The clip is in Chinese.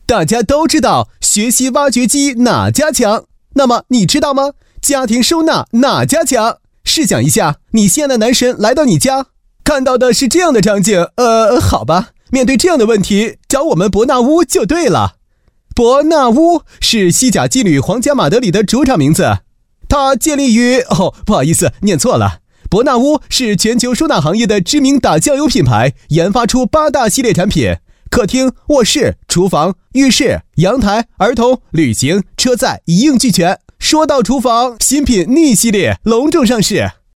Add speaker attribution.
Speaker 1: 大家都知道学习挖掘机哪家强，那么你知道吗？家庭收纳哪家强？试想一下，你心爱的男神来到你家，看到的是这样的场景，好吧，面对这样的问题，找我们伯纳乌就对了。伯纳乌是西甲劲旅皇家马德里的主场名字，它建立于……不好意思，念错了。伯纳乌是全球收纳行业的知名打酱油品牌，研发出8大系列产品，客厅、卧室、厨房、浴室、阳台、儿童、旅行、车载一应俱全。说到厨房，新品逆系列隆重上市。